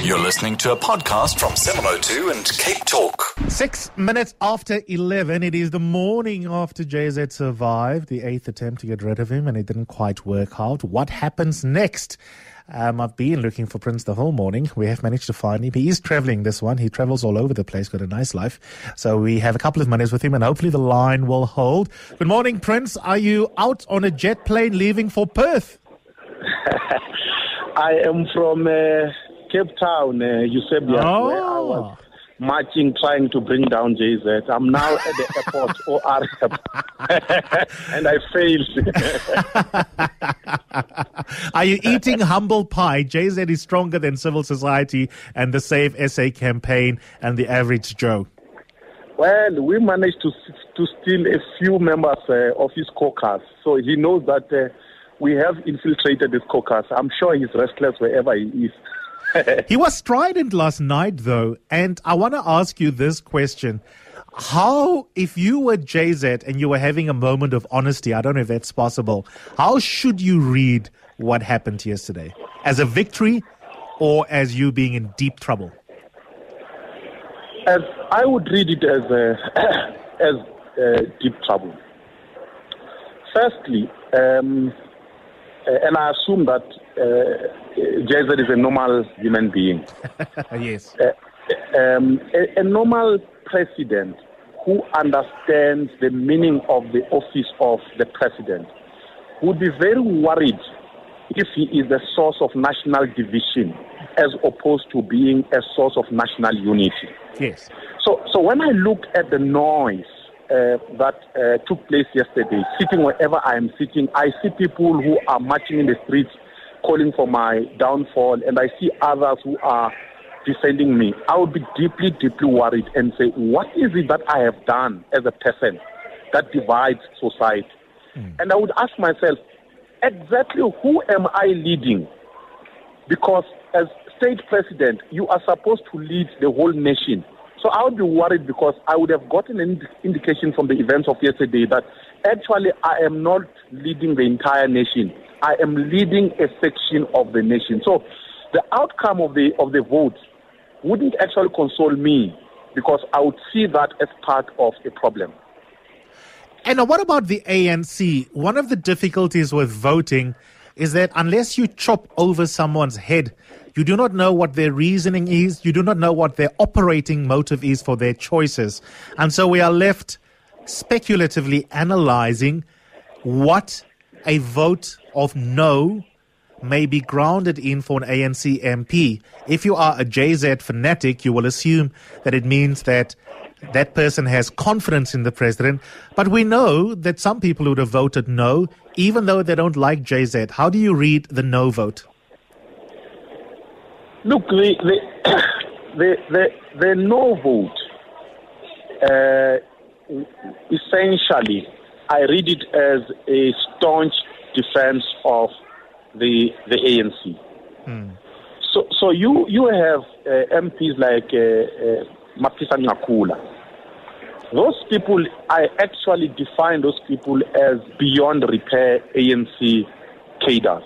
You're listening to a podcast from 702 and Cape Talk. 6 minutes after 11, it is the morning after JZ survived the 8th attempt to get rid of him, and it didn't quite work out. What happens next? I've been looking for Prince the whole morning. We have managed to find him. He is traveling this one. He travels all over the place, got a nice life. So we have a couple of minutes with him, and hopefully the line will hold. Good morning, Prince. Are you out on a jet plane leaving for Perth? I am from Cape Town, Eusebia, where I was marching, trying to bring down JZ. I'm now at the airport, OR, and I failed. Are you eating humble pie? JZ is stronger than civil society and the Save SA campaign and the average Joe. Well, we managed to steal a few members of his caucus, so he knows that we have infiltrated his caucus. I'm sure he's restless wherever he is. He was strident last night, though, and I want to ask you this question. How, if you were JZ and you were having a moment of honesty, I don't know if that's possible, how should you read what happened yesterday? As a victory or as you being in deep trouble? As I would read it as deep trouble. Firstly, and I assume that JZ is a normal human being. Yes. A normal president who understands the meaning of the office of the president would be very worried if he is the source of national division as opposed to being a source of national unity. Yes. So when I look at the noise that took place yesterday, sitting wherever I am sitting, I see people who are marching in the streets calling for my downfall, and I see others who are defending me. I would be deeply, deeply worried and say, what is it that I have done as a person that divides society? And I would ask myself, exactly who am I leading? Because as state president, you are supposed to lead the whole nation. So I would be worried because I would have gotten an indication from the events of yesterday that actually I am not leading the entire nation. I am leading a section of the nation. So the outcome of the vote wouldn't actually console me because I would see that as part of a problem. And what about the ANC? One of the difficulties with voting is that unless you chop over someone's head, you do not know what their reasoning is. You do not know what their operating motive is for their choices. And so we are left speculatively analyzing what a vote of no may be grounded in for an ANC MP. If you are a JZ fanatic, you will assume that it means that that person has confidence in the president. But we know that some people would have voted no, even though they don't like JZ. How do you read the no vote? Look, the no vote, essentially, I read it as a staunch defense of the ANC. So you have MPs like Mapisa Ngakula. Those people, I actually define those people as beyond repair ANC cadres.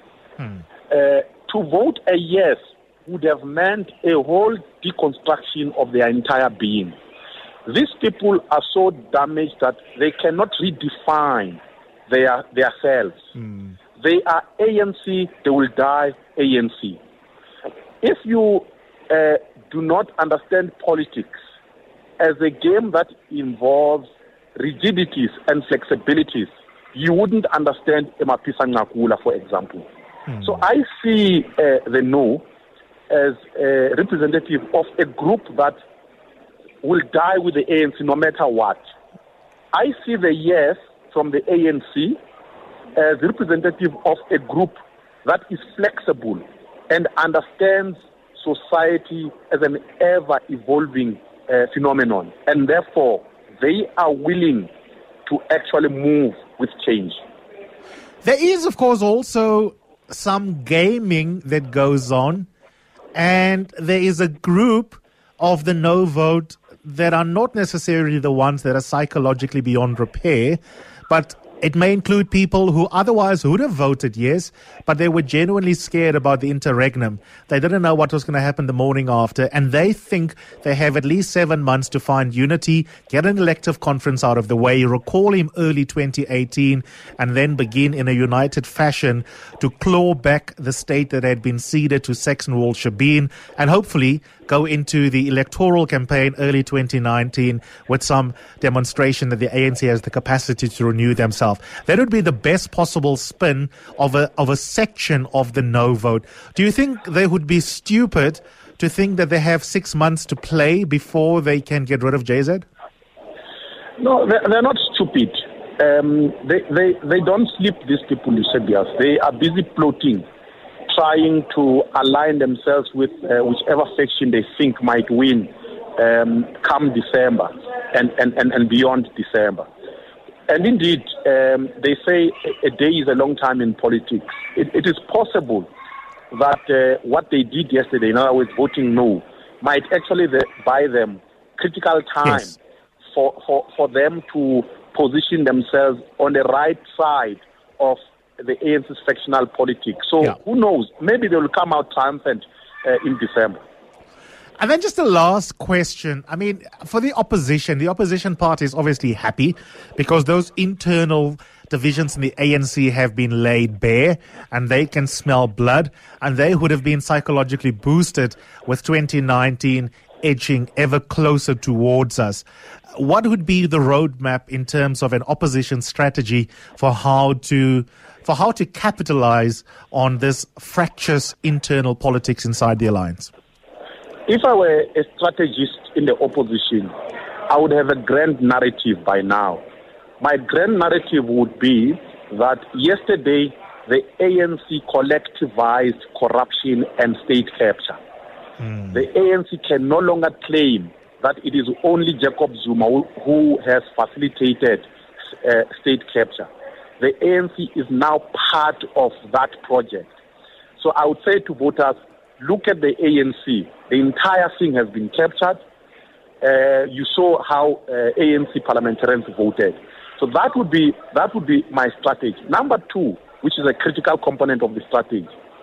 To vote a yes would have meant a whole deconstruction of their entire being. These people are so damaged that they cannot redefine their selves. They are ANC, they will die ANC. If you do not understand politics as a game that involves rigidities and flexibilities, you wouldn't understand Mapisa Ngakula, for example. So I see the no as a representative of a group that will die with the ANC no matter what. I see the yes from the ANC as representative of a group that is flexible and understands society as an ever-evolving phenomenon. And therefore, they are willing to actually move with change. There is, of course, also some gaming that goes on. And there is a group of the no vote that are not necessarily the ones that are psychologically beyond repair, but It may include people who otherwise would have voted yes, but they were genuinely scared about the interregnum. They didn't know what was going to happen the morning after, and they think they have at least 7 months to find unity, get an elective conference out of the way, recall him early 2018, and then begin in a united fashion to claw back the state that had been ceded to Saxon Wall Shabine, and hopefully go into the electoral campaign early 2019 with some demonstration that the ANC has the capacity to renew themselves. That would be the best possible spin of a section of the no vote. Do you think they would be stupid to think that they have 6 months to play before they can get rid of JZ? No, they're not stupid. They don't sleep, these people, Eusebius. They are busy plotting, trying to align themselves with whichever faction they think might win come December and beyond December. And indeed, they say a day is a long time in politics. It is possible that what they did yesterday, in other words, voting no, might actually buy them critical time for them to position themselves on the right side of the ANC's factional politics. So who knows? Maybe they will come out triumphant in December. And then just a last question. I mean, for the opposition party is obviously happy because those internal divisions in the ANC have been laid bare and they can smell blood, and they would have been psychologically boosted with 2019 edging ever closer towards us. What would be the roadmap in terms of an opposition strategy for how to capitalize on this fractious internal politics inside the alliance? If I were a strategist in the opposition, I would have a grand narrative by now. My grand narrative would be that yesterday the ANC collectivized corruption and state capture. The ANC can no longer claim that it is only Jacob Zuma who has facilitated state capture. The ANC is now part of that project. So I would say to voters, look at the ANC. The entire thing has been captured. You saw how ANC parliamentarians voted. So that would be my strategy. Number two, which is a critical component of the strategy,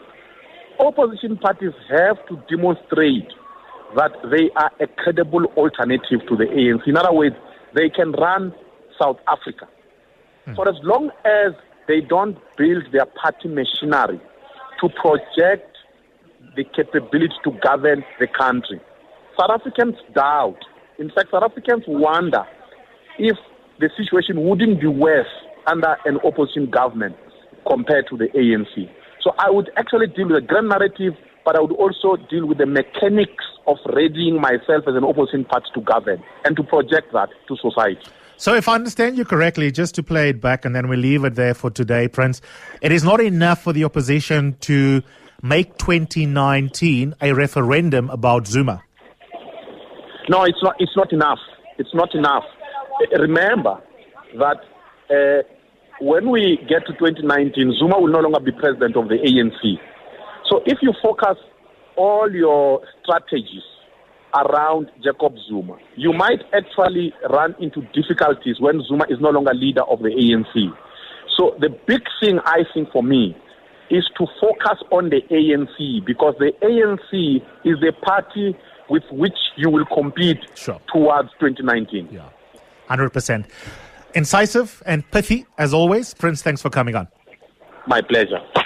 opposition parties have to demonstrate that they are a credible alternative to the ANC. In other words, they can run South Africa. For as long as they don't build their party machinery to project the capability to govern the country, South Africans doubt. In fact, South Africans wonder if the situation wouldn't be worse under an opposition government compared to the ANC. So I would actually deal with the grand narrative, but I would also deal with the mechanics of readying myself as an opposition party to govern and to project that to society. So if I understand you correctly, just to play it back and then we leave it there for today, Prince, it is not enough for the opposition to make 2019 a referendum about Zuma. No, it's not enough. It's not enough. Remember that when we get to 2019, Zuma will no longer be president of the ANC. So if you focus all your strategies around Jacob Zuma, you might actually run into difficulties when Zuma is no longer leader of the ANC. So the big thing, I think, for me, is to focus on the ANC, because the ANC is the party with which you will compete towards 2019. Yeah, 100%. Incisive and pithy, as always. Prince, thanks for coming on. My pleasure.